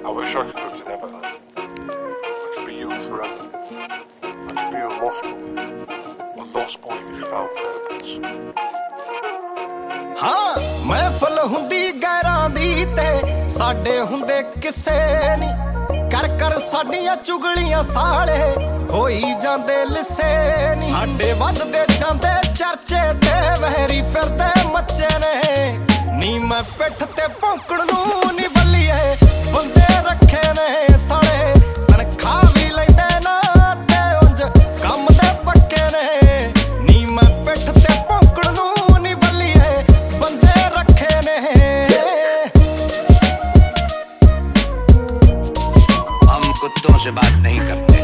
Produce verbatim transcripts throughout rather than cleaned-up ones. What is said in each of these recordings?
I wish I could go to Neverland. I could be you forever. I could be a lost boy. A lost boy who's found purpose. हाँ महफल हुंदी गैरां दी ते साडे हुंदे किसे नी कर कर साडियां चुगलियां साले होई जांदे लिसे नी साडे वधदे जांदे चर्चे ते वहरी फिरदे मच्चे ने नी मैं पिठ ते भौंकण नूं नी बल्लीए बंदे रखे ने साले तनखा भी लैंदे ना ते उंज कम दे पक्के ने नी मैं पिठ ते भौंकण नूं नी बल्लीए बंदे रखे ने हम कुत्तों से बात नहीं करते।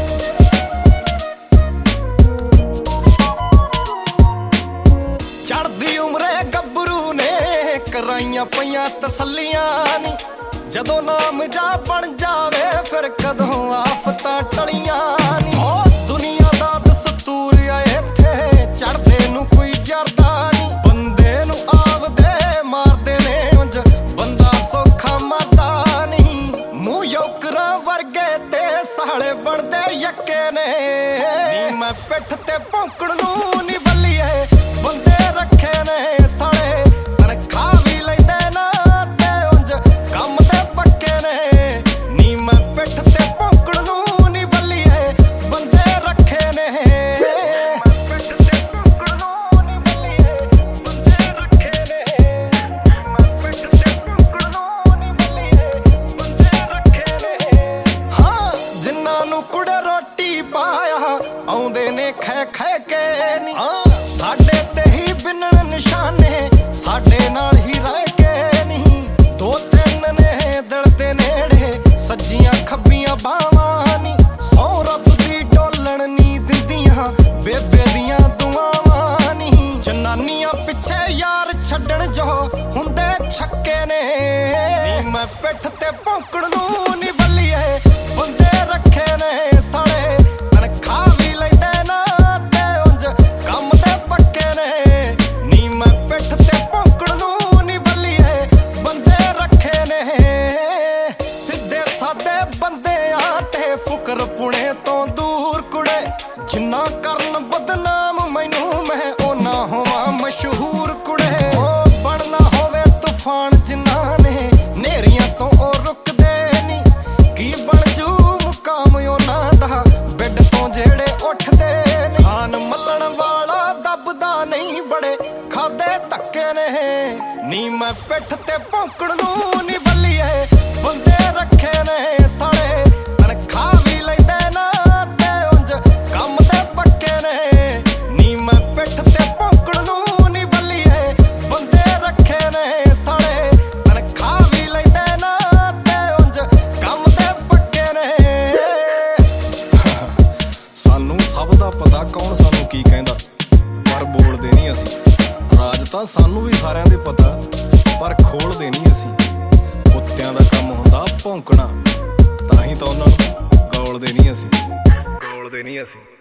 चढ़दी उम्रे गब्बरू ने कराइयां पईयां तसल्लियां नी जदों नाम जा बन जावे फिर कदों आफतां टलियां नी ओ दुनिया दा दस्तूर आ इत्थे चढ़दे नूं कोई जरदा नी बंदे नूं आवदे मारदे ने उंज बंदा सौखा मरदा नी मूंह योकरां वर्गे ते साले बनदे यक्के ने नी मैं पिठ ते भौंकण नूं नी बल्लीए बंदे रखे ने साले तनखा भी लैंदे ना ते उंज कम ते पक्के ने नी मैं पिठ ते भौंकण नूं नी बल्लीए बंदे रखे ने पिठ ते भौंकण नूं नी बल्लीए बंदे रखे ने मैं पिठ ते भौंकण नूं नी बल्लीए बंदे रखे ने हाँ जिन्नां नूं कुड़े रोटी पाया आउंदे ने खै खै के नी साडे ते ही बिनण निशाने साडे नाल ही रह के नहीं दो तीन ने दिल दे नेड़े सज्जियां खब्बियां बावां नी सौ रब दी डोलण नी दिंदियां बेबे दियां दुआवां नी जनानियां पिछे यार छड्डण जो हुंदे छक्के ने नी मैं पिठ ते भौंकण नूं नी बल्लीए बंदे रखे ने साले तनखा भी लैंदे ना ते उंज कम ते पक्के ने नी मैं पिठ ते भौंकण नूं नी बल्लीए बंदे रखे ने सिद्धे सादे बंदे आटे फुकर पुणे तो दूर कुड़े जिन्ना करन बदनाम मैनू मैं ओना होवां मशहूर कुड़े ओ बनना होवे तूफान जिन्ना ने नेरियां तो ओ रुकदे नी की बन जू मुकाम ओना दा बेड तो जेड़े उठदे ने खान मल्लण वाला दबदा नहीं बड़े खादे धक्के ने नी मैं पिठ ते भौंकण नूं नी बल्लीए बंदे रखे ने साले तनखा भी लैंदे ना ते उंज कम ते पक्के ने नी मैं पिठ ते भौंकण नूं नी बल्लीए बंदे रखे ने साले तनखा भी लैंदे ना ते उंज कम ते पक्के ने सानू सब दा पता कौन सानू की कहंदा पर बोलदे नहीं असीं राज तां सानू भी सारिਆਂ ਦੇ पता पर खोलदे नहीं असीं कुत्तियां दा काम हुंदा भौंकणा तां ही तां उन्हां नूं गौलदे नहीं असीं गौलदे नहीं असीं